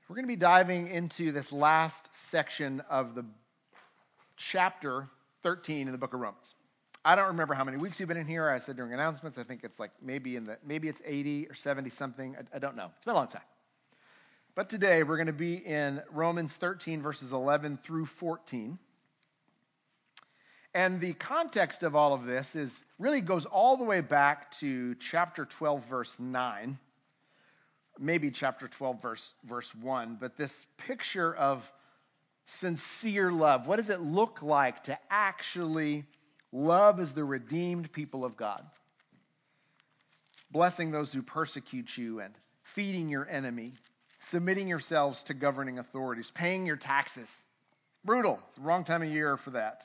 We're going to be diving into this last section of the chapter 13 in the book of Romans. I don't remember how many weeks you've been in here. I said during announcements, I think it's like maybe it's 80 or 70 something. I don't know. It's been a long time. But today we're going to be in Romans 13 verses 11 through 14. And the context of all of this really goes all the way back to chapter 12 verse 9. Maybe chapter 12 verse 1, but this picture of sincere love. What does it look like to actually love as the redeemed people of God? Blessing those who persecute you and feeding your enemy, submitting yourselves to governing authorities, paying your taxes. Brutal. It's the wrong time of year for that.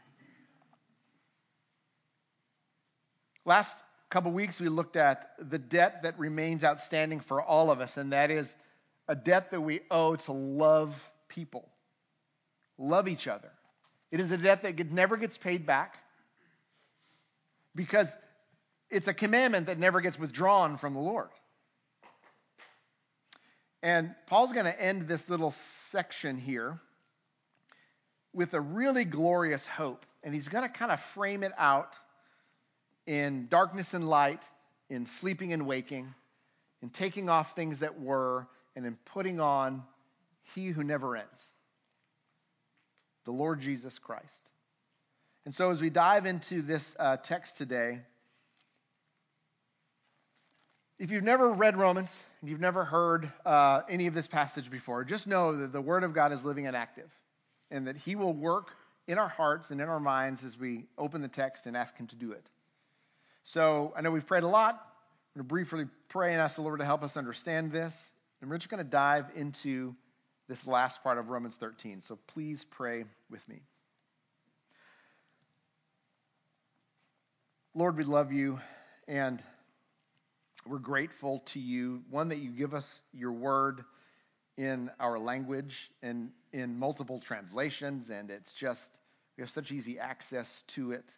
Last couple weeks we looked at the debt that remains outstanding for all of us, and that is a debt that we owe to love people, love each other. It is a debt that never gets paid back because it's a commandment that never gets withdrawn from the Lord. And Paul's going to end this little section here with a really glorious hope, and he's going to kind of frame it out in darkness and light, in sleeping and waking, in taking off things that were, and in putting on He who never ends, the Lord Jesus Christ. And so as we dive into this text today, if you've never read Romans, and you've never heard any of this passage before, just know that the Word of God is living and active, and that He will work in our hearts and in our minds as we open the text and ask Him to do it. So I know we've prayed a lot. I'm going to briefly pray and ask the Lord to help us understand this. And we're just going to dive into this last part of Romans 13. So please pray with me. Lord, we love you, and we're grateful to you. One, that you give us your word in our language and in multiple translations, and it's just, we have such easy access to it.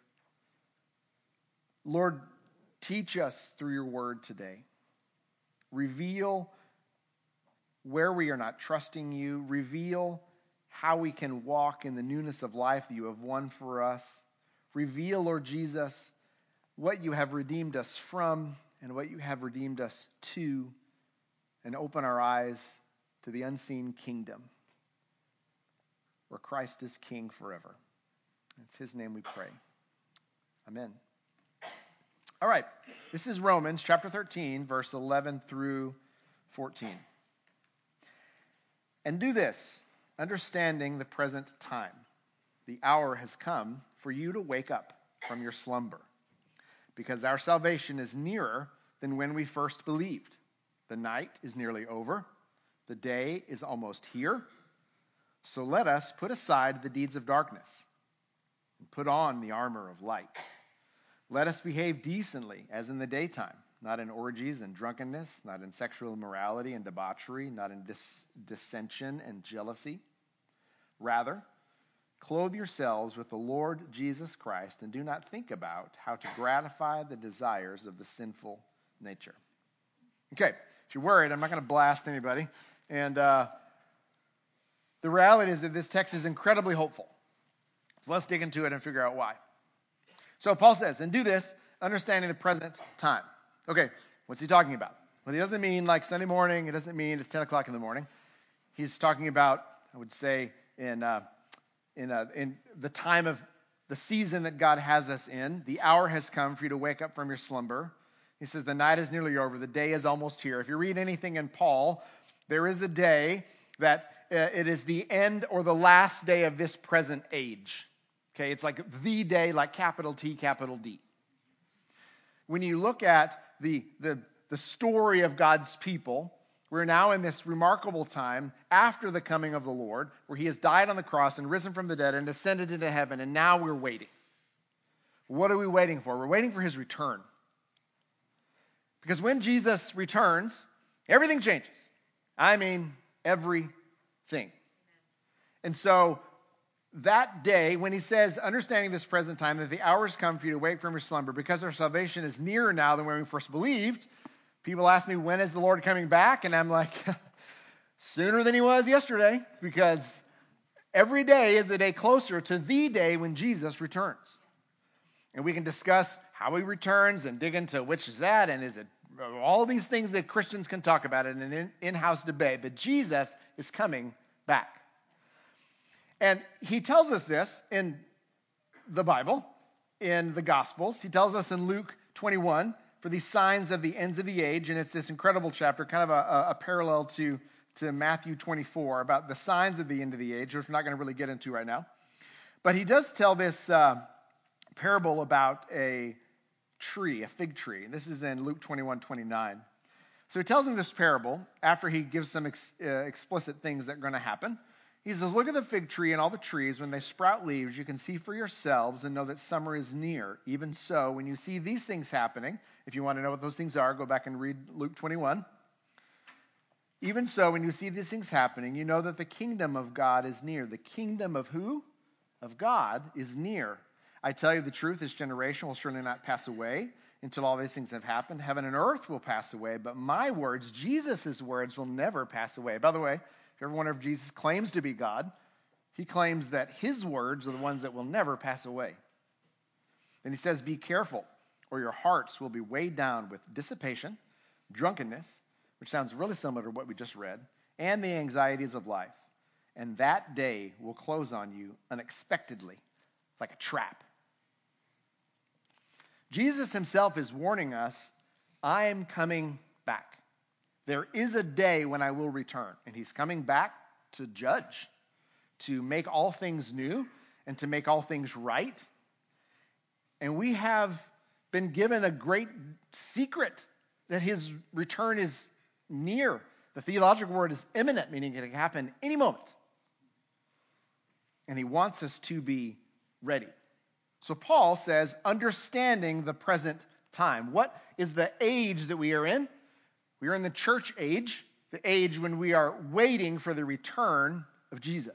Lord, teach us through your word today. Reveal where we are not trusting you. Reveal how we can walk in the newness of life that you have won for us. Reveal, Lord Jesus, what you have redeemed us from and what you have redeemed us to, and open our eyes to the unseen kingdom where Christ is King forever. It's His name we pray. Amen. All right, this is Romans chapter 13, verse 11 through 14. And do this, understanding the present time. The hour has come for you to wake up from your slumber, because our salvation is nearer than when we first believed. The night is nearly over. The day is almost here. So let us put aside the deeds of darkness and put on the armor of light. Let us behave decently as in the daytime, not in orgies and drunkenness, not in sexual immorality and debauchery, not in dissension and jealousy. Rather, clothe yourselves with the Lord Jesus Christ, and do not think about how to gratify the desires of the sinful nature. Okay, if you're worried, I'm not going to blast anybody. And the reality is that this text is incredibly hopeful. So let's dig into it and figure out why. So Paul says, and do this, understanding the present time. Okay, what's he talking about? Well, he doesn't mean like Sunday morning. It doesn't mean it's 10 o'clock in the morning. He's talking about, I would say, in the time of the season that God has us in. The hour has come for you to wake up from your slumber. He says the night is nearly over. The day is almost here. If you read anything in Paul, there is the day that it is the end or the last day of this present age. Okay, it's like the day, like capital T, capital D. When you look at the story of God's people, we're now in this remarkable time after the coming of the Lord, where He has died on the cross and risen from the dead and ascended into heaven, and now we're waiting. What are we waiting for? We're waiting for His return. Because when Jesus returns, everything changes. I mean, everything. And so that day, when he says, understanding this present time, that the hour has come for you to wake from your slumber, because our salvation is nearer now than when we first believed. People ask me, when is the Lord coming back? And I'm like, Sooner than he was yesterday, because every day is the day closer to the day when Jesus returns. And we can discuss how he returns and dig into which is that and is it all these things that Christians can talk about in an in-house debate. But Jesus is coming back. And he tells us this in the Bible, in the Gospels. He tells us in Luke 21 for these signs of the ends of the age. And it's this incredible chapter, kind of a parallel to Matthew 24 about the signs of the end of the age, which we're not going to really get into right now. But he does tell this parable about a tree, a fig tree. This is in Luke 21:29. So he tells him this parable after he gives some explicit things that are going to happen. He says, look at the fig tree and all the trees. When they sprout leaves, you can see for yourselves and know that summer is near. Even so, when you see these things happening, if you want to know what those things are, go back and read Luke 21. Even so, when you see these things happening, you know that the kingdom of God is near. The kingdom of who? Of God is near. I tell you the truth, this generation will surely not pass away until all these things have happened. Heaven and earth will pass away, but my words, Jesus' words, will never pass away. By the way, if you ever wonder if Jesus claims to be God, he claims that his words are the ones that will never pass away. Then he says, be careful, or your hearts will be weighed down with dissipation, drunkenness, which sounds really similar to what we just read, and the anxieties of life. And that day will close on you unexpectedly, like a trap. Jesus himself is warning us, I am coming back. There is a day when I will return, and he's coming back to judge, to make all things new, and to make all things right. And we have been given a great secret that his return is near. The theological word is imminent, meaning it can happen any moment. And he wants us to be ready. So Paul says, understanding the present time. What is the age that we are in? We are in the church age, the age when we are waiting for the return of Jesus.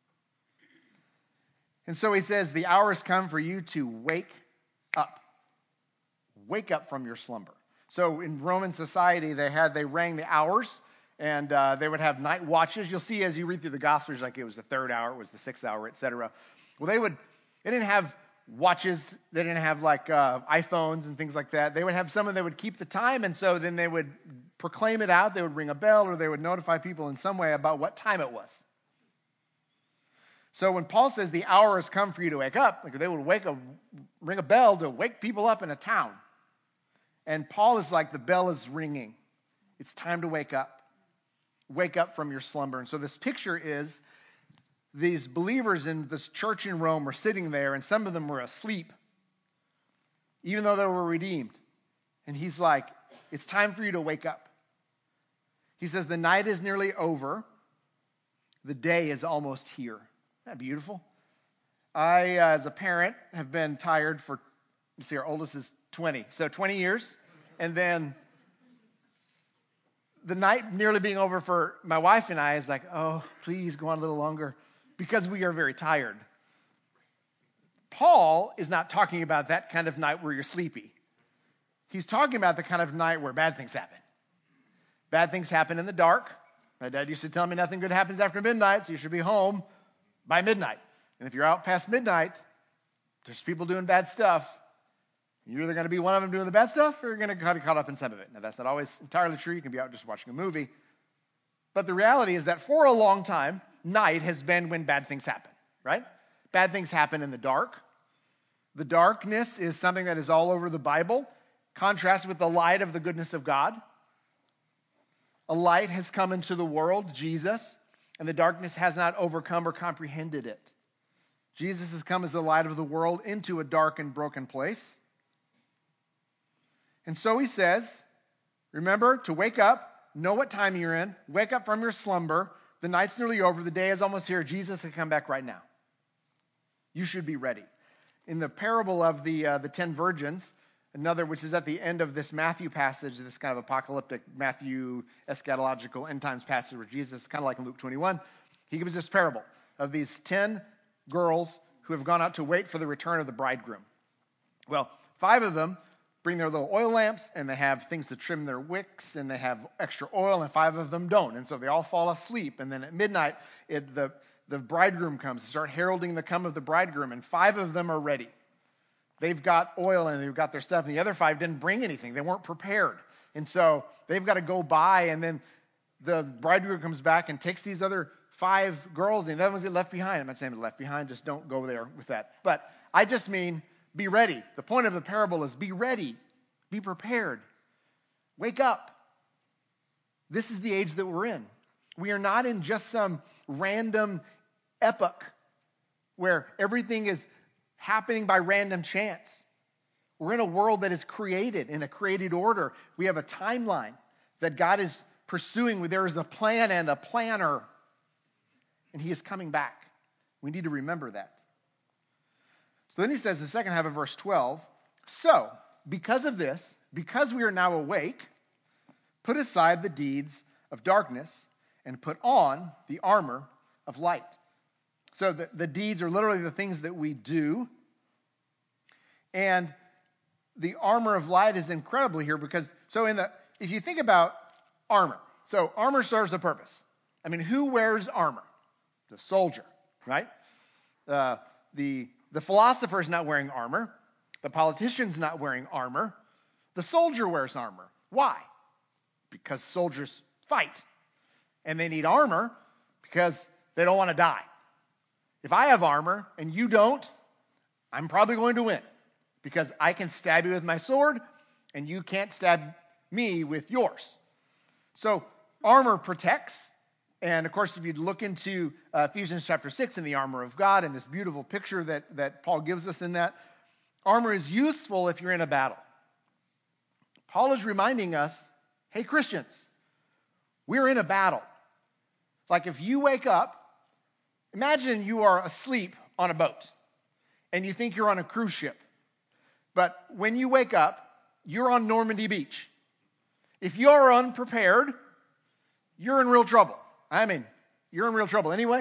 And so he says, the hour has come for you to wake up. Wake up from your slumber. So in Roman society, they rang the hours, and they would have night watches. You'll see as you read through the Gospels, like it was the third hour, it was the sixth hour, etc. Well, they didn't have watches. They didn't have like iPhones and things like that. They would have someone that would keep the time, and so then they would proclaim it out. They would ring a bell, or they would notify people in some way about what time it was. So when Paul says the hour has come for you to wake up, like they would ring a bell to wake people up in a town. And Paul is like, the bell is ringing. It's time to wake up. Wake up from your slumber. And so this picture is these believers in this church in Rome were sitting there, and some of them were asleep, even though they were redeemed. And he's like, it's time for you to wake up. He says, the night is nearly over. The day is almost here. Isn't that beautiful? I, as a parent, have been tired for, let's see, our oldest is 20. So 20 years. And then the night nearly being over for my wife and I is like, oh, please go on a little longer, because we are very tired. Paul is not talking about that kind of night where you're sleepy. He's talking about the kind of night where bad things happen. Bad things happen in the dark. My dad used to tell me nothing good happens after midnight, so you should be home by midnight. And if you're out past midnight, there's people doing bad stuff. You're either going to be one of them doing the bad stuff, or you're going to get caught up in some of it. Now, that's not always entirely true. You can be out just watching a movie. But the reality is that for a long time, night has been when bad things happen, right? Bad things happen in the dark. The darkness is something that is all over the Bible, contrasted with the light of the goodness of God. A light has come into the world, Jesus, and the darkness has not overcome or comprehended it. Jesus has come as the light of the world into a dark and broken place. And so he says, remember to wake up, know what time you're in, wake up from your slumber. The night's nearly over, the day is almost here. Jesus can come back right now. You should be ready. In the parable of the 10 virgins, another which is at the end of this Matthew passage, this kind of apocalyptic Matthew eschatological end times passage where Jesus, kind of like in Luke 21, he gives this parable of these 10 girls who have gone out to wait for the return of the bridegroom. Well, 5 of them bring their little oil lamps, and they have things to trim their wicks, and they have extra oil, and 5 of them don't. And so they all fall asleep. And then at midnight, the bridegroom comes to start heralding the come of the bridegroom, and 5 of them are ready. They've got oil and they've got their stuff, and the other 5 didn't bring anything. They weren't prepared. And so they've got to go by, and then the bridegroom comes back and takes these other 5 girls, and the other ones get left behind. I'm not saying left behind, just don't go there with that. But I just mean be ready. The point of the parable is be ready. Be prepared. Wake up. This is the age that we're in. We are not in just some random epoch where everything is happening by random chance. We're in a world that is created in a created order. We have a timeline that God is pursuing. There is a plan and a planner, and he is coming back. We need to remember that. So then he says, the second half of verse 12, so because of this, because we are now awake, put aside the deeds of darkness and put on the armor of light. So the deeds are literally the things that we do. And the armor of light is incredible here because, if you think about armor, so armor serves a purpose. I mean, who wears armor? The soldier, right? The philosopher's not wearing armor. The politician's not wearing armor. The soldier wears armor. Why? Because soldiers fight. And they need armor because they don't want to die. If I have armor and you don't, I'm probably going to win. Because I can stab you with my sword and you can't stab me with yours. So armor protects. And of course, if you look into Ephesians chapter 6 and the armor of God and this beautiful picture that Paul gives us in that, armor is useful if you're in a battle. Paul is reminding us, hey Christians, we're in a battle. Like if you wake up, imagine you are asleep on a boat and you think you're on a cruise ship. But when you wake up, you're on Normandy Beach. If you're unprepared, you're in real trouble. I mean, you're in real trouble anyway.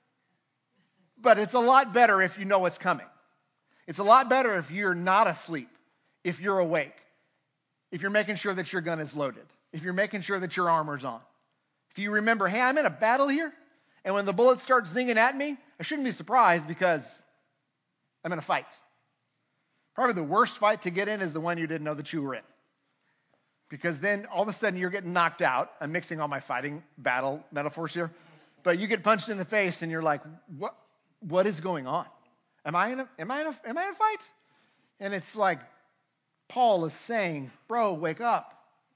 But it's a lot better if you know what's coming. It's a lot better if you're not asleep, if you're awake, if you're making sure that your gun is loaded, if you're making sure that your armor's on. If you remember, hey, I'm in a battle here, and when the bullets start zinging at me, I shouldn't be surprised because I'm in a fight. Probably the worst fight to get in is the one you didn't know that you were in. Because then all of a sudden you're getting knocked out. I'm mixing all my fighting battle metaphors here. But you get punched in the face and you're like, what is going on? Am I in a fight? And it's like Paul is saying, bro, wake up.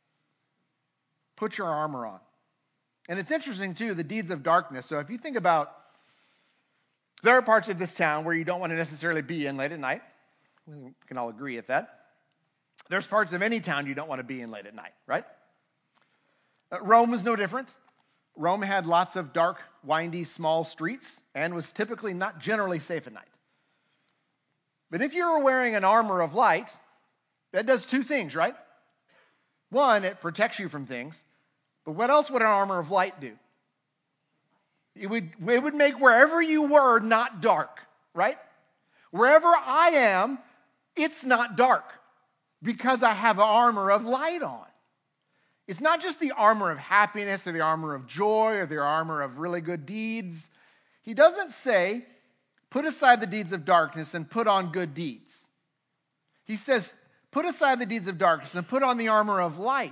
Put your armor on. And it's interesting too, the deeds of darkness. So if you think about, there are parts of this town where you don't want to necessarily be in late at night. We can all agree at that. There's parts of any town you don't want to be in late at night, right? Rome was no different. Rome had lots of dark, windy, small streets and was typically not generally safe at night. But if you're wearing an armor of light, that does 2 things, right? One, it protects you from things. But what else would an armor of light do? It would make wherever you were not dark, right? Wherever I am, it's not dark because I have an armor of light on. It's not just the armor of happiness or the armor of joy or the armor of really good deeds. He doesn't say, put aside the deeds of darkness and put on good deeds. He says, put aside the deeds of darkness and put on the armor of light.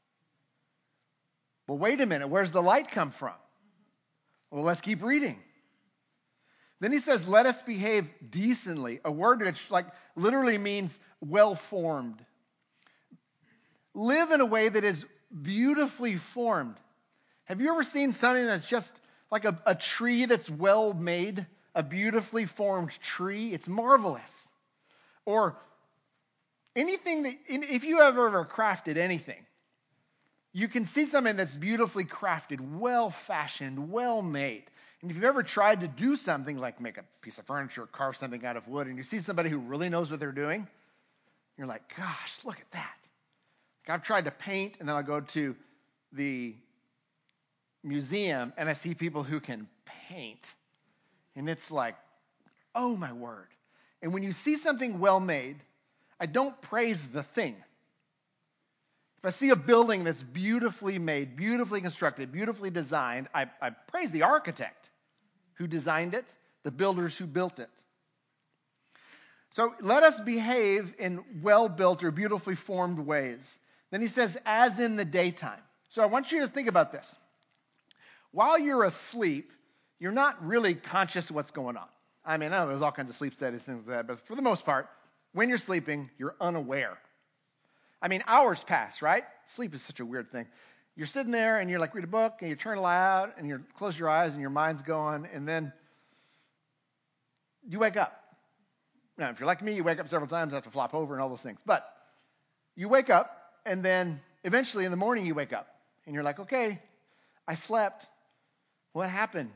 Well, wait a minute. Where's the light come from? Well, let's keep reading. Then he says, let us behave decently, a word which literally means well-formed. Live in a way that is beautifully formed. Have you ever seen something that's just like a tree that's well made, a beautifully formed tree? It's marvelous. Or anything that, if you have ever crafted anything, you can see something that's beautifully crafted, well-fashioned, well-made. And if you've ever tried to do something like make a piece of furniture or carve something out of wood, and you see somebody who really knows what they're doing, you're like, gosh, look at that. I've tried to paint, and then I'll go to the museum, and I see people who can paint. And it's like, oh my word. And when you see something well-made, I don't praise the thing. If I see a building that's beautifully made, beautifully constructed, beautifully designed, I praise the architect who designed it, the builders who built it. So let us behave in well-built or beautifully formed ways. Then he says, as in the daytime. So I want you to think about this. While you're asleep, you're not really conscious of what's going on. I mean, I know there's all kinds of sleep studies, things like that, but for the most part, when you're sleeping, you're unaware. I mean, hours pass, right? Sleep is such a weird thing. You're sitting there and you're like, read a book, and you turn it loud, and you close your eyes, and your mind's going, and then you wake up. Now, if you're like me, you wake up several times, have to flop over and all those things. But you wake up, and then eventually in the morning you wake up, and you're like, okay, I slept. What happened?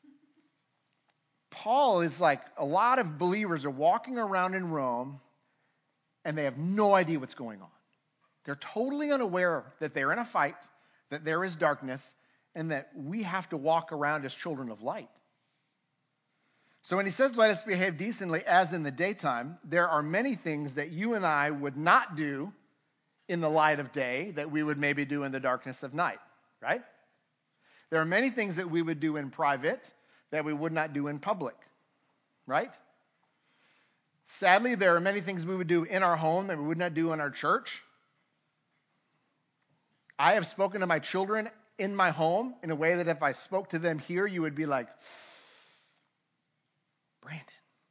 Paul is like, a lot of believers are walking around in Rome, and they have no idea what's going on. They're totally unaware that they're in a fight, that there is darkness, and that we have to walk around as children of light. So when he says, let us behave decently as in the daytime, there are many things that you and I would not do in the light of day that we would maybe do in the darkness of night, right? There are many things that we would do in private that we would not do in public, right? Sadly, there are many things we would do in our home that we would not do in our church. I have spoken to my children in my home in a way that if I spoke to them here, you would be like, Brandon.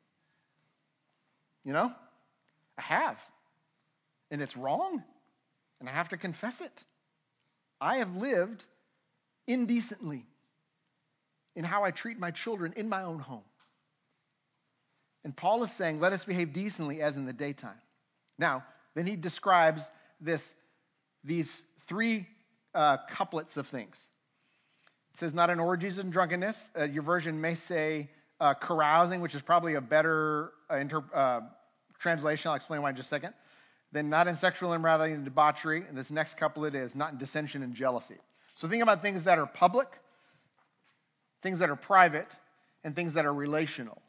You know? I have. And it's wrong. And I have to confess it. I have lived indecently in how I treat my children in my own home. And Paul is saying, let us behave decently as in the daytime. Now, then he describes these three couplets of things. It says, not in orgies and drunkenness. Your version may say carousing, which is probably a better translation. I'll explain why in just a second. Then not in sexual immorality and debauchery. And this next couplet is not in dissension and jealousy. So think about things that are public, things that are private, and things that are relational.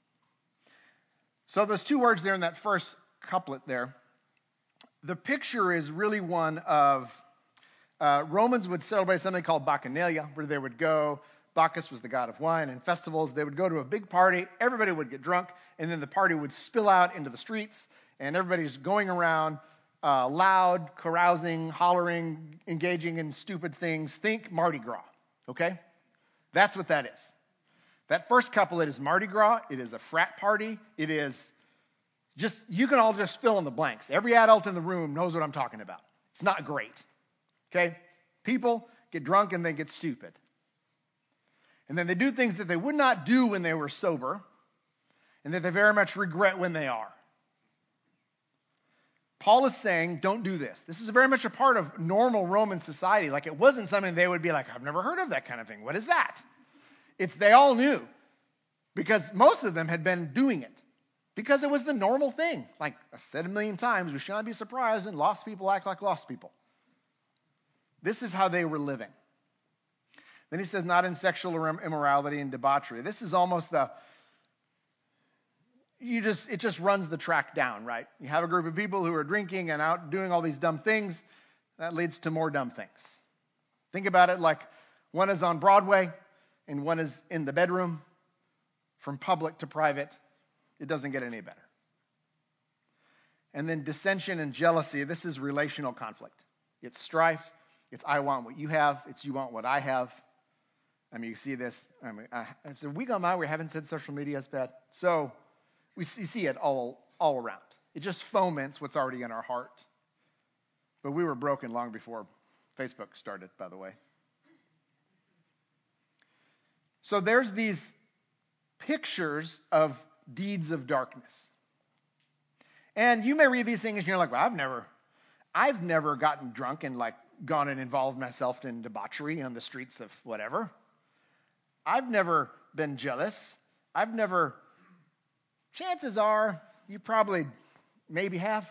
So those two words there in that first couplet there, the picture is really one of Romans would celebrate something called Bacchanalia, where they would go. Bacchus was the god of wine and festivals. They would go to a big party. Everybody would get drunk, and then the party would spill out into the streets, and everybody's going around loud, carousing, hollering, engaging in stupid things. Think Mardi Gras, okay? That's what that is. That first couplet is Mardi Gras. It is a frat party. It is just, you can all just fill in the blanks. Every adult in the room knows what I'm talking about. It's not great, okay? People get drunk and they get stupid. And then they do things that they would not do when they were sober, and that they very much regret when they are. Paul is saying, don't do this. This is very much a part of normal Roman society. Like, it wasn't something they would be like, I've never heard of that kind of thing. What is that? They all knew, because most of them had been doing it, because it was the normal thing. Like I said a million times, we should not be surprised when lost people act like lost people. This is how they were living. Then he says, not in sexual immorality and debauchery. This is almost it just runs the track down, right? You have a group of people who are drinking and out doing all these dumb things. That leads to more dumb things. Think about it like one is on Broadway and one is in the bedroom. From public to private, it doesn't get any better. And then dissension and jealousy. This is relational conflict. It's strife. It's I want what you have. It's you want what I have. I mean, you see this. It's a week on my we haven't said social media is bad. So we see it all around. It just foments what's already in our heart. But we were broken long before Facebook started, by the way. So there's these pictures of deeds of darkness. And you may read these things and you're like, well, I've never gotten drunk and like gone and involved myself in debauchery on the streets of whatever. I've never been jealous. Chances are you probably maybe have.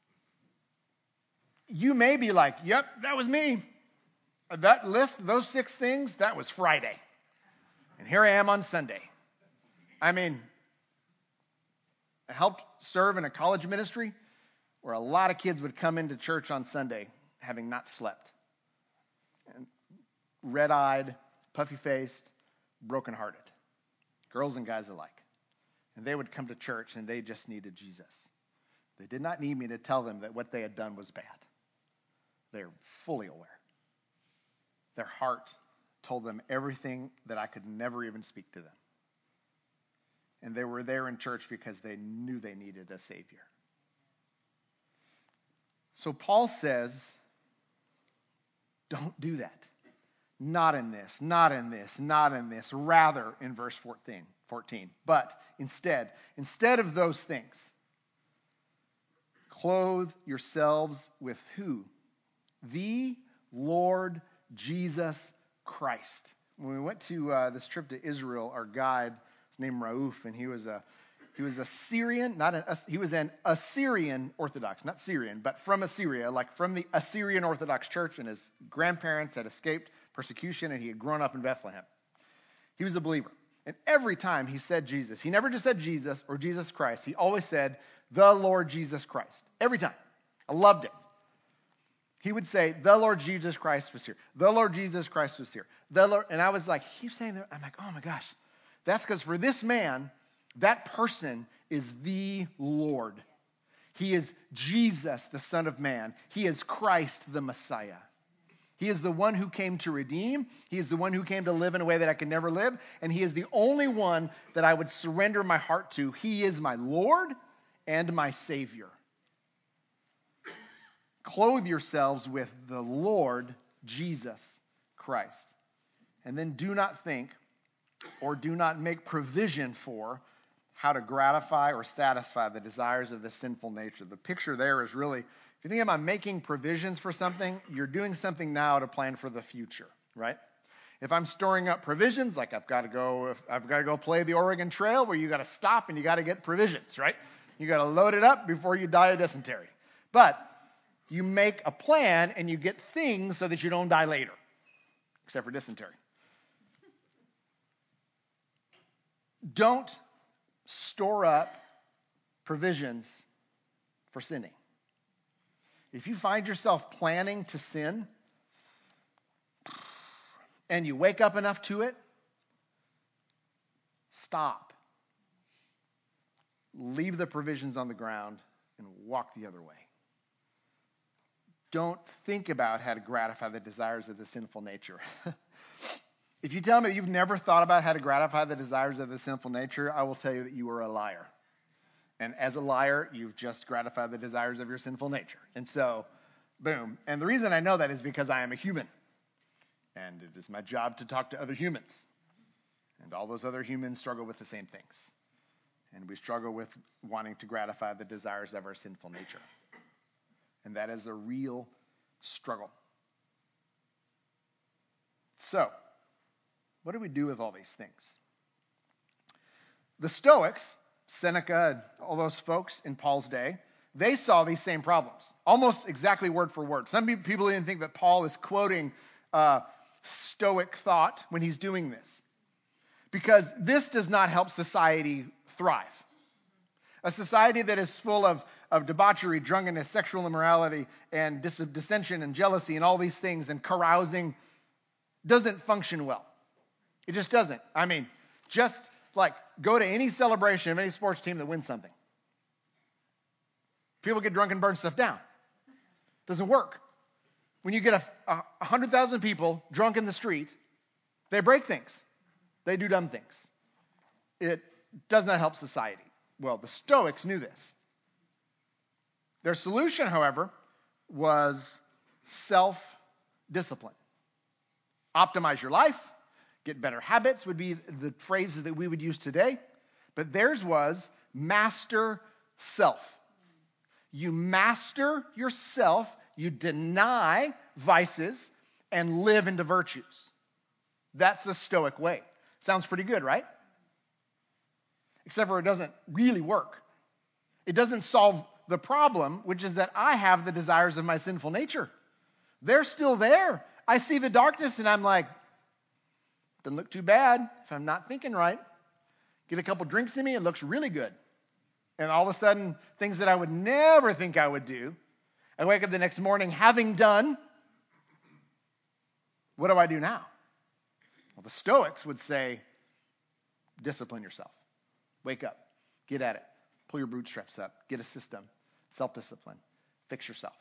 You may be like, yep, that was me. That list, those 6 things, that was Friday. And here I am on Sunday. I mean, I helped serve in a college ministry where a lot of kids would come into church on Sunday having not slept. And red-eyed, puffy-faced, broken-hearted. Girls and guys alike. And they would come to church and they just needed Jesus. They did not need me to tell them that what they had done was bad. They're fully aware. Their heart told them everything that I could never even speak to them. And they were there in church because they knew they needed a Savior. So Paul says, don't do that. Not in this, not in this, not in this. Rather, in verse 14. But instead of those things, clothe yourselves with who? The Lord Jesus Christ. When we went to this trip to Israel, our guide was named Rauf, and he was a Syrian, he was an Assyrian Orthodox, not Syrian, but from Assyria, like from the Assyrian Orthodox Church, and his grandparents had escaped persecution, and he had grown up in Bethlehem. He was a believer. And every time he said Jesus, he never just said Jesus or Jesus Christ. He always said, the Lord Jesus Christ. Every time. I loved it. He would say, the Lord Jesus Christ was here. The Lord Jesus Christ was here. And I was like, he keeps saying that. I'm like, oh my gosh. That's because for this man, that person is the Lord. He is Jesus, the Son of Man. He is Christ, the Messiah. He is the one who came to redeem. He is the one who came to live in a way that I could never live. And he is the only one that I would surrender my heart to. He is my Lord and my Savior. Clothe yourselves with the Lord Jesus Christ. And then do not think or do not make provision for how to gratify or satisfy the desires of the sinful nature. The picture there is really, if you think about making provisions for something, you're doing something now to plan for the future, right? If I'm storing up provisions, like I've got to go play the Oregon Trail where you got to stop and you got to get provisions, right? You got to load it up before you die of dysentery. But you make a plan and you get things so that you don't die later, except for dysentery. Don't store up provisions for sinning. If you find yourself planning to sin and you wake up enough to it, stop. Leave the provisions on the ground and walk the other way. Don't think about how to gratify the desires of the sinful nature. If you tell me that you've never thought about how to gratify the desires of the sinful nature, I will tell you that you are a liar. And as a liar, you've just gratified the desires of your sinful nature. And so, boom. And the reason I know that is because I am a human. And it is my job to talk to other humans. And all those other humans struggle with the same things. And we struggle with wanting to gratify the desires of our sinful nature. And that is a real struggle. So, what do we do with all these things? The Stoics, Seneca, all those folks in Paul's day, they saw these same problems, almost exactly word for word. Some people even think that Paul is quoting Stoic thought when he's doing this, because this does not help society thrive. A society that is full of debauchery, drunkenness, sexual immorality, and dissension and jealousy and all these things and carousing doesn't function well. It just doesn't. I mean, just like go to any celebration of any sports team that wins something. People get drunk and burn stuff down. Doesn't work. When you get 100,000 people drunk in the street, they break things. They do dumb things. It does not help society. Well, the Stoics knew this. Their solution, however, was self-discipline. Optimize your life. Get better habits would be the phrases that we would use today. But theirs was master self. You master yourself. You deny vices and live into virtues. That's the Stoic way. Sounds pretty good, right? Except for it doesn't really work. It doesn't solve the problem, which is that I have the desires of my sinful nature. They're still there. I see the darkness and I'm like, doesn't look too bad if I'm not thinking right. Get a couple drinks in me, it looks really good. And all of a sudden, things that I would never think I would do, I wake up the next morning having done. What do I do now? Well, the Stoics would say, discipline yourself. Wake up. Get at it. Pull your bootstraps up. Get a system. Self-discipline. Fix yourself.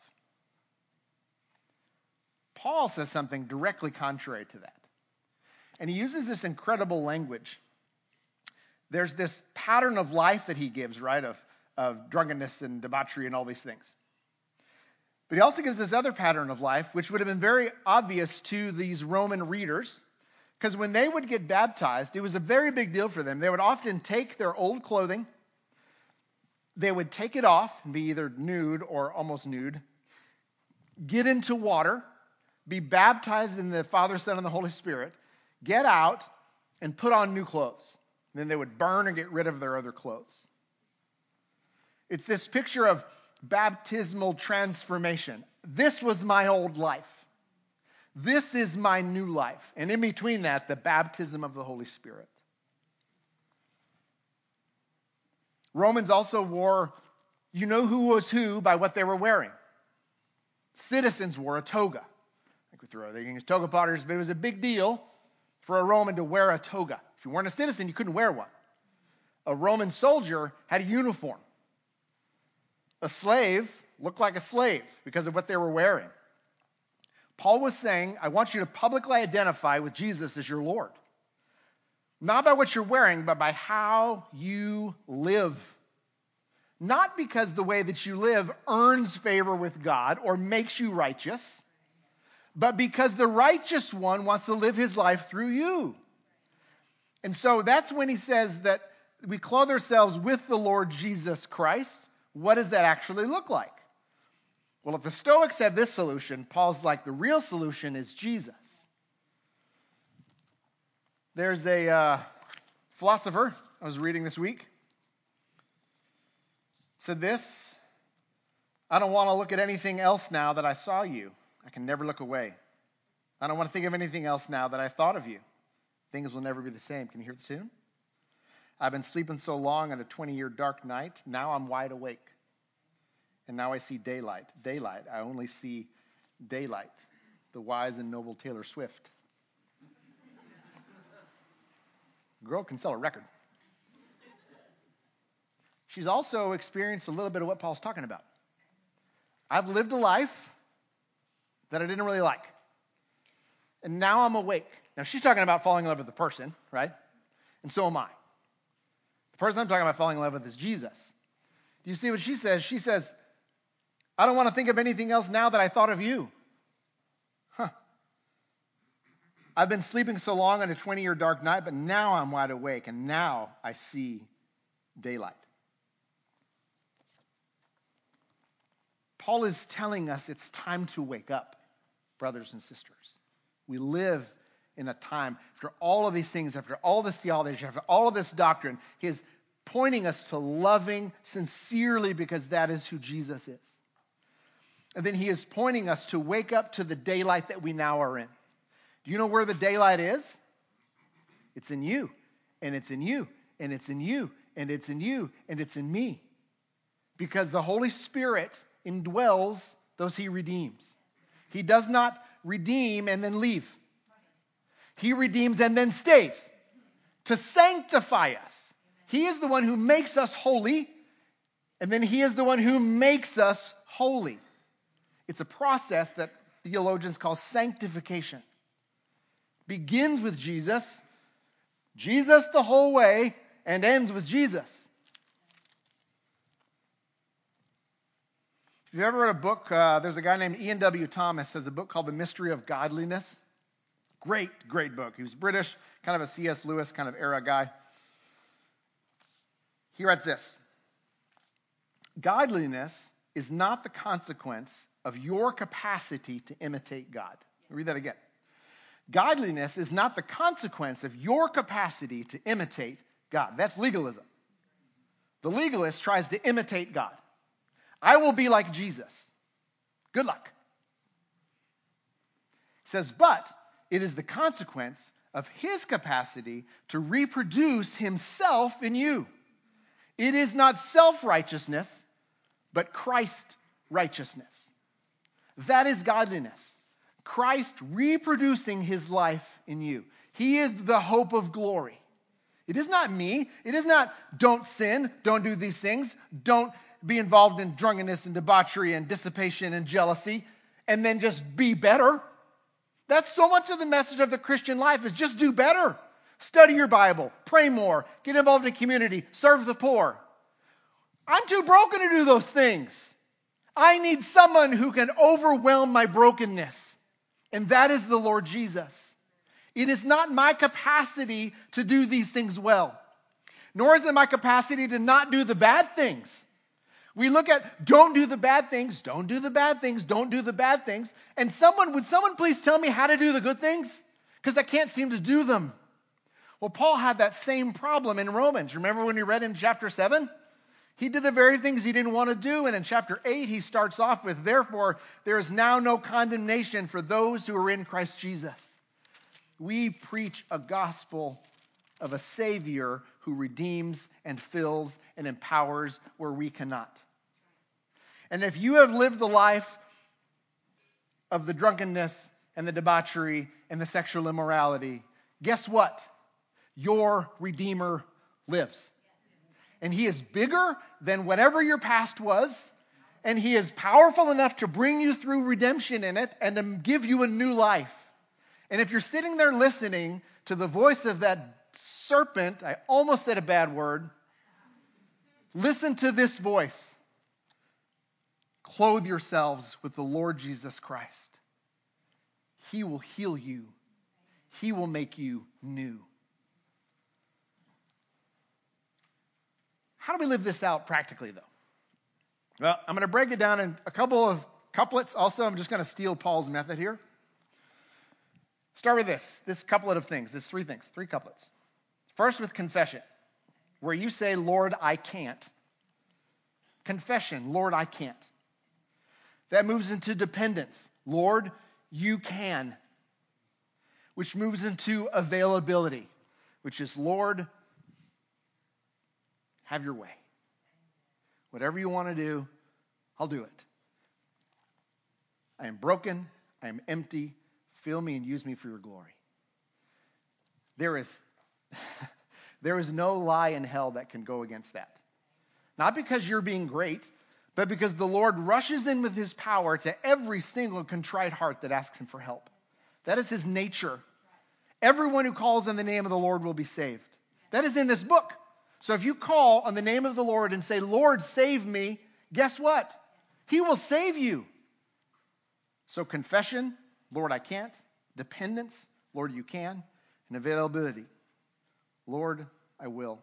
Paul says something directly contrary to that. And he uses this incredible language. There's this pattern of life that he gives, right, of drunkenness and debauchery and all these things. But he also gives this other pattern of life, which would have been very obvious to these Roman readers, because when they would get baptized, it was a very big deal for them. They would often take their old clothing, they would take it off and be either nude or almost nude, get into water, be baptized in the Father, Son, and the Holy Spirit, get out, and put on new clothes. Then they would burn and get rid of their other clothes. It's this picture of baptismal transformation. This was my old life. This is my new life. And in between that, the baptism of the Holy Spirit. Romans also wore, you know who was who by what they were wearing. Citizens wore a toga. I think we throw it against toga potters, but it was a big deal for a Roman to wear a toga. If you weren't a citizen, you couldn't wear one. A Roman soldier had a uniform. A slave looked like a slave because of what they were wearing. Paul was saying, I want you to publicly identify with Jesus as your Lord. Not by what you're wearing, but by how you live. Not because the way that you live earns favor with God or makes you righteous, but because the righteous one wants to live his life through you. And so that's when he says that we clothe ourselves with the Lord Jesus Christ. What does that actually look like? Well, if the Stoics have this solution, Paul's like, the real solution is Jesus. There's a philosopher I was reading this week. Said this, I don't want to look at anything else now that I saw you. I can never look away. I don't want to think of anything else now that I thought of you. Things will never be the same. Can you hear the tune? I've been sleeping so long on a 20-year dark night. Now I'm wide awake. And now I see daylight. Daylight. I only see daylight. The wise and noble Taylor Swift. Girl can sell a record. She's also experienced a little bit of what Paul's talking about. I've lived a life that I didn't really like. And now I'm awake. Now, she's talking about falling in love with the person, right? And so am I. The person I'm talking about falling in love with is Jesus. Do you see what she says? She says, I don't want to think of anything else now that I thought of you. I've been sleeping so long on a 20-year dark night, but now I'm wide awake, and now I see daylight. Paul is telling us it's time to wake up, brothers and sisters. We live in a time, after all of these things, after all this theology, after all of this doctrine, he is pointing us to loving sincerely because that is who Jesus is. And then he is pointing us to wake up to the daylight that we now are in. Do you know where the daylight is? It's in you, and it's in you, and it's in you, and it's in you, and it's in me. Because the Holy Spirit indwells those he redeems. He does not redeem and then leave. He redeems and then stays to sanctify us. He is the one who makes us holy, and then he is the one who makes us holy. It's a process that theologians call sanctification. Begins with Jesus the whole way, and ends with Jesus. If you've ever read a book, there's a guy named Ian W. Thomas has a book called The Mystery of Godliness. Great, great book. He was British, kind of a C.S. Lewis kind of era guy. He writes this: godliness is not the consequence of your capacity to imitate God. I'll read that again. Godliness is not the consequence of your capacity to imitate God. That's legalism. The legalist tries to imitate God. I will be like Jesus. Good luck. He says, but it is the consequence of his capacity to reproduce himself in you. It is not self-righteousness, but Christ righteousness. That is godliness. Christ reproducing his life in you. He is the hope of glory. It is not me. It is not don't sin, don't do these things, don't be involved in drunkenness and debauchery and dissipation and jealousy, and then just be better. That's so much of the message of the Christian life is just do better. Study your Bible, pray more, get involved in community, serve the poor. I'm too broken to do those things. I need someone who can overwhelm my brokenness. And that is the Lord Jesus. It is not my capacity to do these things well, nor is it my capacity to not do the bad things. We look at don't do the bad things, don't do the bad things, don't do the bad things. And would someone please tell me how to do the good things? Because I can't seem to do them. Well, Paul had that same problem in Romans. Remember when we read in chapter 7? He did the very things he didn't want to do. And in chapter 8, he starts off with, therefore, there is now no condemnation for those who are in Christ Jesus. We preach a gospel of a Savior who redeems and fills and empowers where we cannot. And if you have lived the life of the drunkenness and the debauchery and the sexual immorality, guess what? Your Redeemer lives. And he is bigger than whatever your past was. And he is powerful enough to bring you through redemption in it and to give you a new life. And if you're sitting there listening to the voice of that serpent, I almost said a bad word, listen to this voice. Clothe yourselves with the Lord Jesus Christ. He will heal you. He will make you new. How do we live this out practically, though? Well, I'm going to break it down in a couple of couplets. Also, I'm just going to steal Paul's method here. Start with this couplet of things. There's three things, three couplets. First with confession, where you say, Lord, I can't. Confession, Lord, I can't. That moves into dependence. Lord, you can. Which moves into availability, which is, Lord, have your way. Whatever you want to do, I'll do it. I am broken. I am empty. Fill me and use me for your glory. There is no lie in hell that can go against that. Not because you're being great, but because the Lord rushes in with his power to every single contrite heart that asks him for help. That is his nature. Everyone who calls on the name of the Lord will be saved. That is in this book. So if you call on the name of the Lord and say, Lord, save me, guess what? He will save you. So confession, Lord, I can't. Dependence, Lord, you can. And availability, Lord, I will.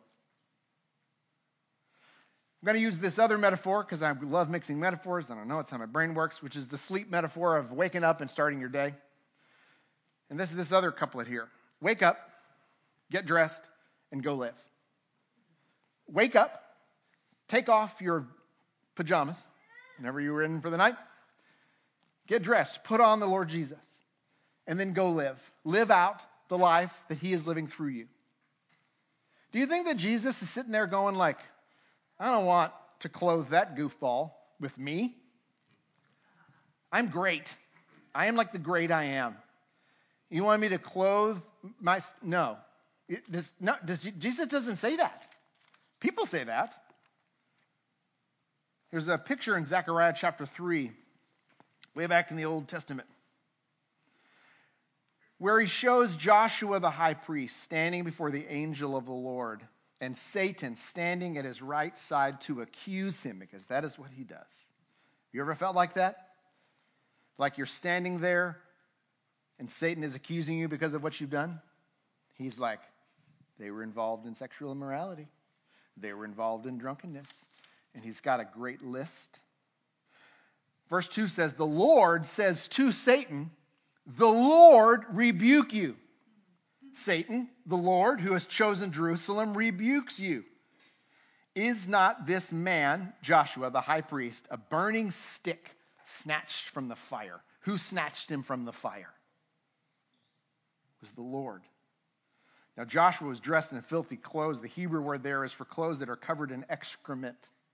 I'm going to use this other metaphor because I love mixing metaphors. I don't know, it's how my brain works, which is the sleep metaphor of waking up and starting your day. And this is this other couplet here. Wake up, get dressed, and go live. Wake up, take off your pajamas, whenever you were in for the night. Get dressed, put on the Lord Jesus, and then go live. Live out the life that he is living through you. Do you think that Jesus is sitting there going like, I don't want to clothe that goofball with me. I'm great. I am like the great I am. You want me to clothe my... No. Jesus doesn't say that. People say that. There's a picture in Zechariah chapter 3, way back in the Old Testament, where he shows Joshua the high priest standing before the angel of the Lord and Satan standing at his right side to accuse him, because that is what he does. You ever felt like that? Like you're standing there and Satan is accusing you because of what you've done? He's like, they were involved in sexual immorality. They were involved in drunkenness. And he's got a great list. Verse 2 says, the Lord says to Satan, the Lord rebuke you. Satan, the Lord who has chosen Jerusalem, rebukes you. Is not this man, Joshua, the high priest, a burning stick snatched from the fire? Who snatched him from the fire? It was the Lord. Now Joshua was dressed in filthy clothes. The Hebrew word there is for clothes that are covered in excrement.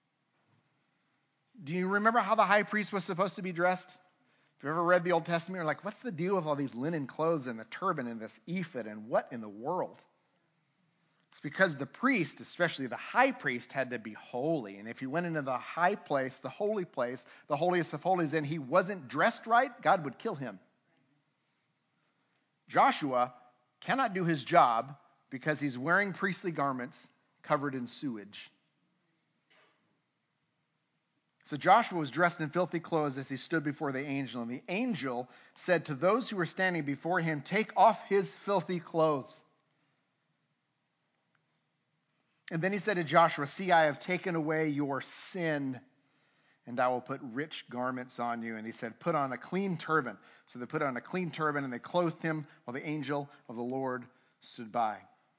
Do you remember how the high priest was supposed to be dressed? If you've ever read the Old Testament, you're like, what's the deal with all these linen clothes and the turban and this ephod and what in the world? It's because the priest, especially the high priest, had to be holy. And if he went into the high place, the holiest of holies, and he wasn't dressed right, God would kill him. Joshua cannot do his job because he's wearing priestly garments covered in sewage. So Joshua was dressed in filthy clothes as he stood before the angel. And the angel said to those who were standing before him, take off his filthy clothes. And then he said to Joshua, see, I have taken away your sin, and I will put rich garments on you. And he said, put on a clean turban. So they put on a clean turban, and they clothed him while the angel of the Lord stood by.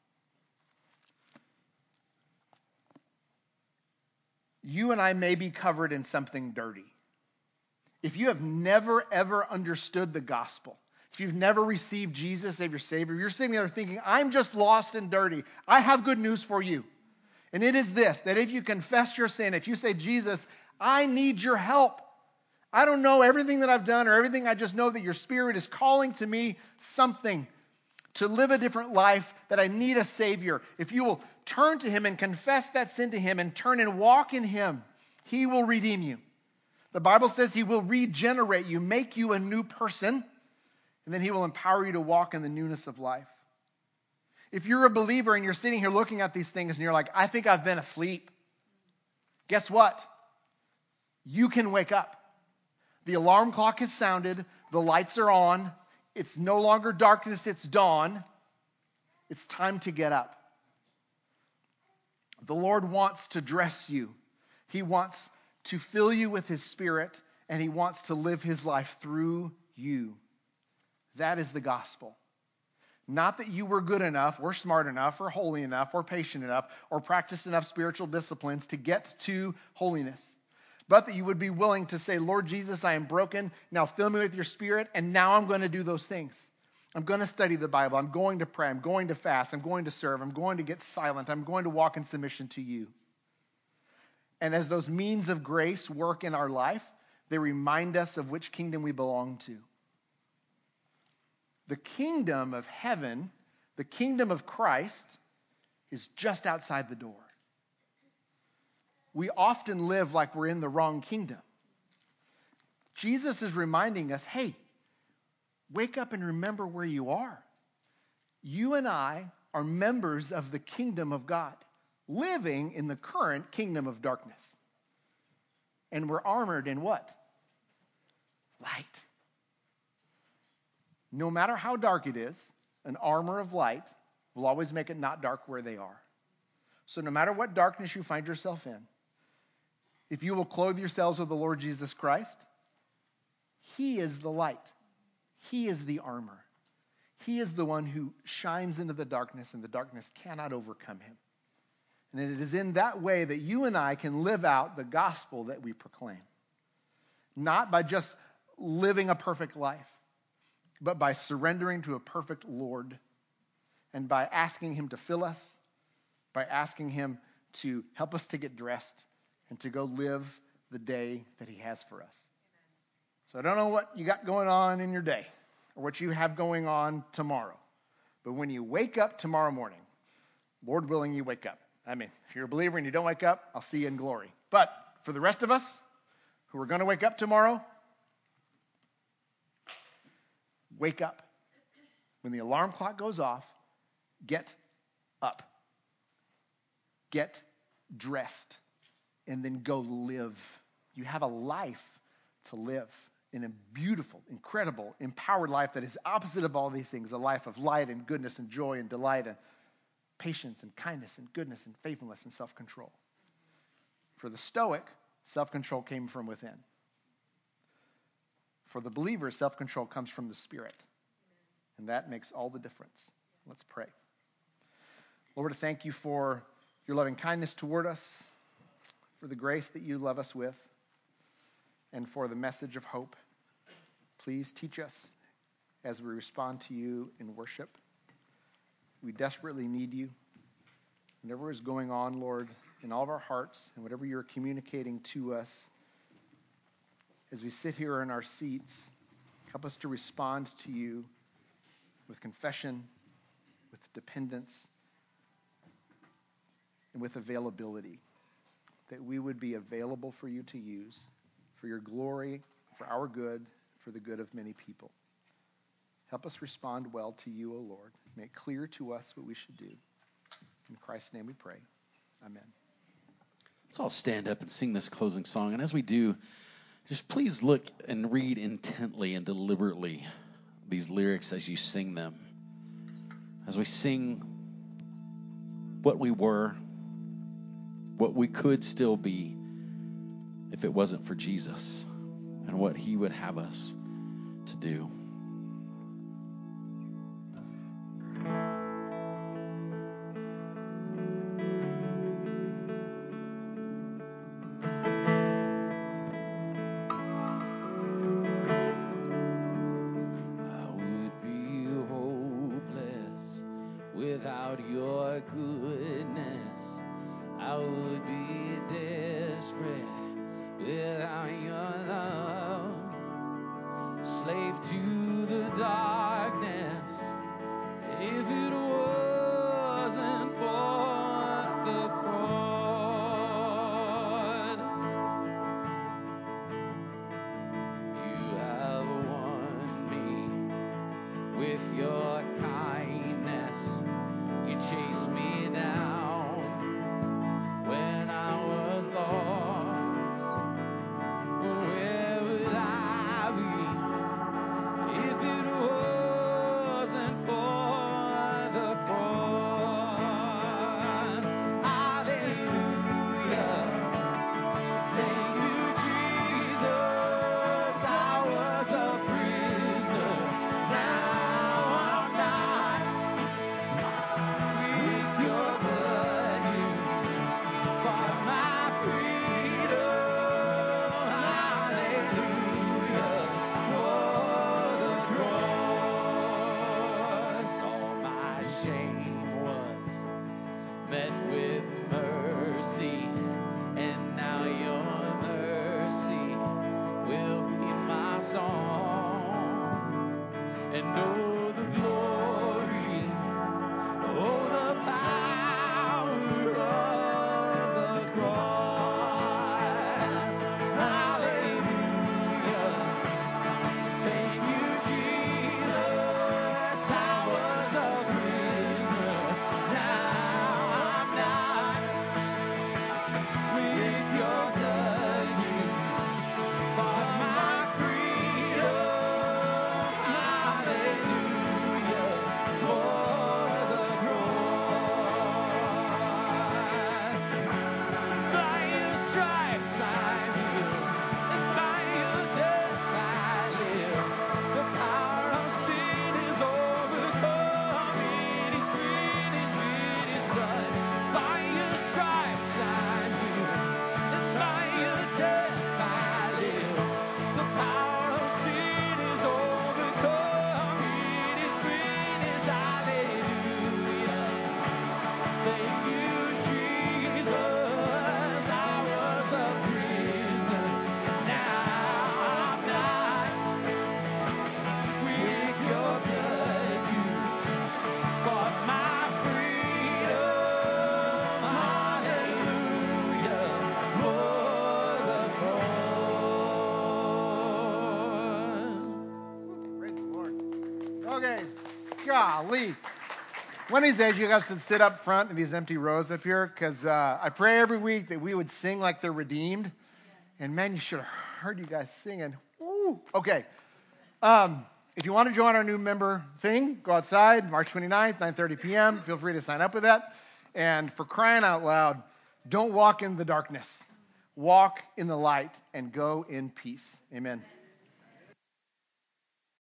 You and I may be covered in something dirty. If you have never, ever understood the gospel, if you've never received Jesus as your Savior, you're sitting there thinking, I'm just lost and dirty. I have good news for you. And it is this, that if you confess your sin, if you say, Jesus, I need your help. I don't know everything that I've done or everything. I just know that your Spirit is calling to me something to live a different life, that I need a Savior. If you will turn to Him and confess that sin to Him and turn and walk in Him, He will redeem you. The Bible says He will regenerate you, make you a new person, and then He will empower you to walk in the newness of life. If you're a believer and you're sitting here looking at these things and you're like, I think I've been asleep, guess what? You can wake up. The alarm clock has sounded. The lights are on. It's no longer darkness, it's dawn. It's time to get up. The Lord wants to dress you. He wants to fill you with His Spirit, and He wants to live His life through you. That is the gospel. Not that you were good enough, or smart enough, or holy enough, or patient enough, or practiced enough spiritual disciplines to get to holiness. But that you would be willing to say, Lord Jesus, I am broken. Now fill me with your Spirit, and now I'm going to do those things. I'm going to study the Bible. I'm going to pray. I'm going to fast. I'm going to serve. I'm going to get silent. I'm going to walk in submission to you. And as those means of grace work in our life, they remind us of which kingdom we belong to. The kingdom of heaven, the kingdom of Christ, is just outside the door. We often live like we're in the wrong kingdom. Jesus is reminding us, hey, wake up and remember where you are. You and I are members of the kingdom of God, living in the current kingdom of darkness. And we're armored in what? Light. No matter how dark it is, an armor of light will always make it not dark where they are. So no matter what darkness you find yourself in, if you will clothe yourselves with the Lord Jesus Christ, He is the light. He is the armor. He is the one who shines into the darkness, and the darkness cannot overcome Him. And it is in that way that you and I can live out the gospel that we proclaim. Not by just living a perfect life, but by surrendering to a perfect Lord, and by asking Him to fill us, by asking Him to help us to get dressed and to go live the day that He has for us. So I don't know what you got going on in your day or what you have going on tomorrow, but when you wake up tomorrow morning, Lord willing, you wake up. I mean, if you're a believer and you don't wake up, I'll see you in glory. But for the rest of us who are going to wake up tomorrow, wake up. When the alarm clock goes off, get up. Get dressed. And then go live. You have a life to live in a beautiful, incredible, empowered life that is opposite of all these things. A life of light and goodness and joy and delight and patience and kindness and goodness and faithfulness and self-control. For the Stoic, self-control came from within. For the believer, self-control comes from the Spirit. And that makes all the difference. Let's pray. Lord, I thank you for your loving kindness toward us, for the grace that you love us with, and for the message of hope. Please teach us as we respond to you in worship. We desperately need you. Whatever is going on, Lord, in all of our hearts and whatever you're communicating to us as we sit here in our seats, help us to respond to you with confession, with dependence, and with availability, that we would be available for you to use for your glory, for our good, for the good of many people. Help us respond well to you, O Lord. Make clear to us what we should do. In Christ's name we pray. Amen. Let's all stand up and sing this closing song. And as we do, just please look and read intently and deliberately these lyrics as you sing them. As we sing what we were, what we could still be if it wasn't for Jesus, and what he would have us to do. Without your goodness, I would be desperate. Without your love, slave to the darkness. If it wasn't for the cross, you have won me with your kindness. You chased me down when I was lost. Where would I be if it wasn't for the cross? Hallelujah. Thank you, Jesus. I was a prisoner. Now I'm not. With your blood, you bought my freedom. Hallelujah for the cross. All my shame was met with mercy, and now your mercy will be my song. And oh, the glory, oh, the power of the cross. Hallelujah. Thank you, Jesus. I was a prisoner. Now I'm not. With your blood, you bought my freedom. Hallelujah for the cross. By your stripes I'm healed, and by your death I live. The power of sin is overcome. It is finished, it is done. By your stripes I'm healed, and by your death I live. The power of sin is overcome. It is finished. Hallelujah. Thank you, Jesus. I was a prisoner. Now I'm not. With your blood, you bought my freedom. Hallelujah for the cross. Praise the Lord. Okay, golly. One of these days, you guys should sit up front in these empty rows up here, because I pray every week that we would sing like they're redeemed. And man, you should have heard you guys singing. Woo! Okay. If you want to join our new member thing, go outside, March 29th, 9:30 p.m. Feel free to sign up with that. And for crying out loud, don't walk in the darkness. Walk in the light and go in peace. Amen.